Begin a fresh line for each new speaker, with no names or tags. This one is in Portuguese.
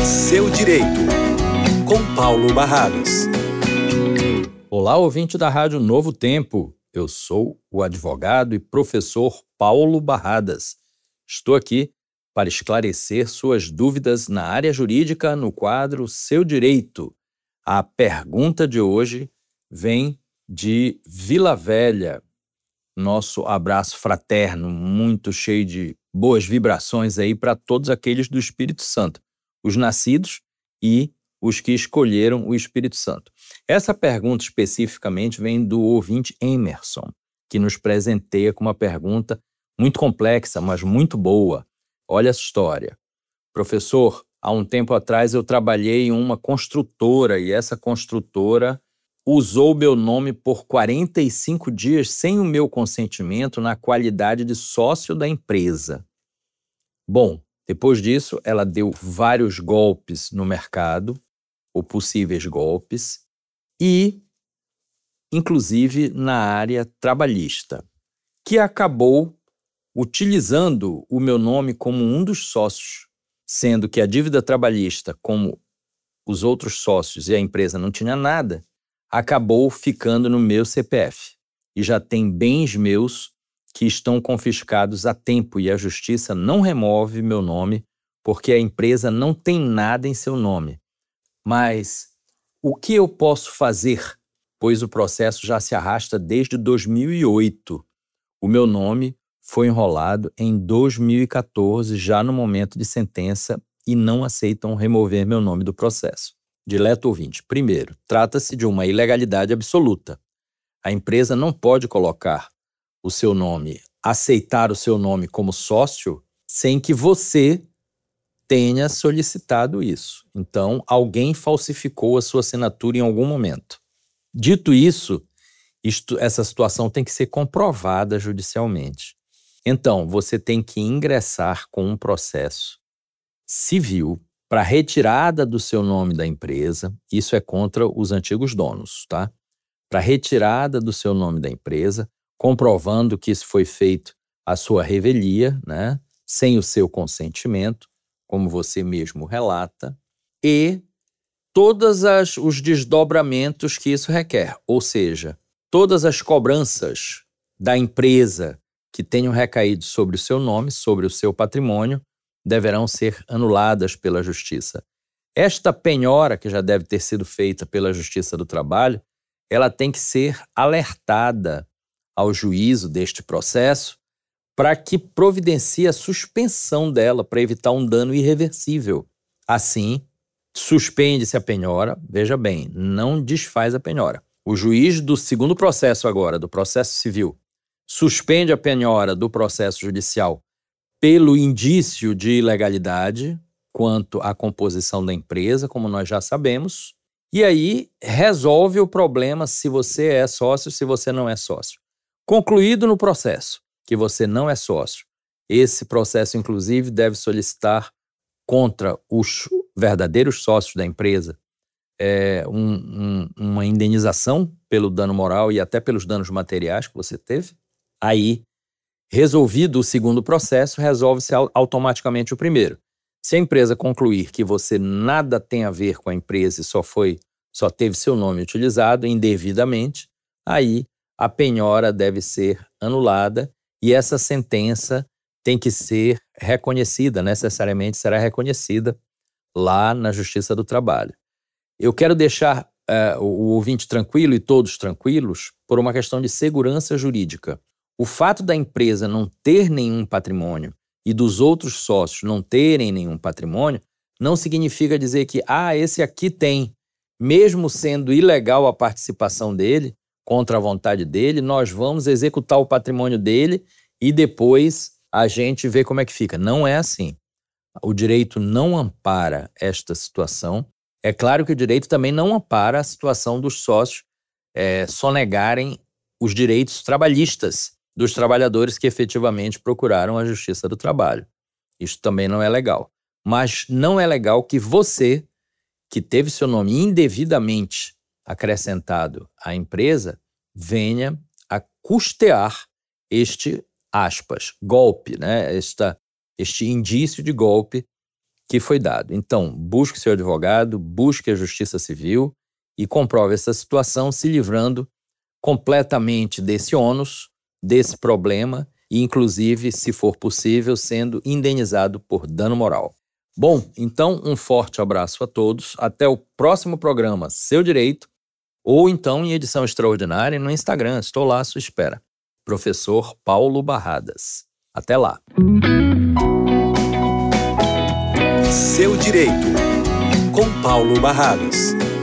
Seu Direito, com Paulo Barradas.
Olá, ouvinte da Rádio Novo Tempo. Eu sou o advogado e professor Paulo Barradas. Estou aqui para esclarecer suas dúvidas na área jurídica no quadro Seu Direito. A pergunta de hoje vem de Vila Velha. Nosso abraço fraterno, muito cheio de boas vibrações aí para todos aqueles do Espírito Santo, os nascidos e os que escolheram o Espírito Santo. Essa pergunta especificamente vem do ouvinte Emerson, que nos presenteia com uma pergunta muito complexa, mas muito boa. Olha essa história. Professor, há um tempo atrás eu trabalhei em uma construtora e essa construtora usou meu nome por 45 dias sem o meu consentimento na qualidade de sócio da empresa. Bom, depois disso, ela deu vários golpes no mercado, ou possíveis golpes, e, inclusive, na área trabalhista, que acabou utilizando o meu nome como um dos sócios, sendo que a dívida trabalhista, como os outros sócios e a empresa não tinha nada, acabou ficando no meu CPF. E já tem bens meus que estão confiscados há tempo e a justiça não remove meu nome porque a empresa não tem nada em seu nome. Mas o que eu posso fazer? Pois o processo já se arrasta desde 2008. O meu nome foi enrolado em 2014, já no momento de sentença, e não aceitam remover meu nome do processo. Dileto ouvinte, primeiro, trata-se de uma ilegalidade absoluta. A empresa não pode colocar o seu nome, aceitar o seu nome como sócio, sem que você tenha solicitado isso. Então, alguém falsificou a sua assinatura em algum momento. Dito isso, essa situação tem que ser comprovada judicialmente. Então, você tem que ingressar com um processo civil para retirada do seu nome da empresa. Isso é contra os antigos donos, tá? Para retirada do seu nome da empresa, comprovando que isso foi feito à sua revelia, né? Sem o seu consentimento, como você mesmo relata, e todos os desdobramentos que isso requer, ou seja, todas as cobranças da empresa que tenham recaído sobre o seu nome, sobre o seu patrimônio, deverão ser anuladas pela Justiça. Esta penhora, que já deve ter sido feita pela Justiça do Trabalho, ela tem que ser alertada ao juízo deste processo para que providencie a suspensão dela para evitar um dano irreversível. Assim, suspende-se a penhora, veja bem, não desfaz a penhora. O juiz do segundo processo agora, do processo civil, suspende a penhora do processo judicial pelo indício de ilegalidade quanto à composição da empresa, como nós já sabemos, e aí resolve o problema se você é sócio, se você não é sócio. Concluído no processo que você não é sócio, esse processo, inclusive, deve solicitar contra os verdadeiros sócios da empresa uma indenização pelo dano moral e até pelos danos materiais que você teve. Aí, resolvido o segundo processo, resolve-se automaticamente o primeiro. Se a empresa concluir que você nada tem a ver com a empresa e só teve seu nome utilizado indevidamente, aí a penhora deve ser anulada e essa sentença tem que ser reconhecida, necessariamente será reconhecida lá na Justiça do Trabalho. Eu quero deixar o ouvinte tranquilo e todos tranquilos por uma questão de segurança jurídica. O fato da empresa não ter nenhum patrimônio e dos outros sócios não terem nenhum patrimônio não significa dizer que, esse aqui tem. Mesmo sendo ilegal a participação dele, contra a vontade dele, nós vamos executar o patrimônio dele e depois a gente vê como é que fica. Não é assim. O direito não ampara esta situação. É claro que o direito também não ampara a situação dos sócios sonegarem os direitos trabalhistas dos trabalhadores que efetivamente procuraram a Justiça do Trabalho. Isso também não é legal. Mas não é legal que você, que teve seu nome indevidamente acrescentado à empresa, venha a custear este, aspas, golpe, né? Este indício de golpe que foi dado. Então, busque seu advogado, busque a Justiça Civil e comprove essa situação, se livrando completamente desse ônus, desse problema e, inclusive, se for possível, sendo indenizado por dano moral. Bom, então um forte abraço a todos. Até o próximo programa Seu Direito, ou então em edição extraordinária no Instagram. Estou lá à sua espera. Professor Paulo Barradas. Até lá.
Seu Direito, com Paulo Barradas.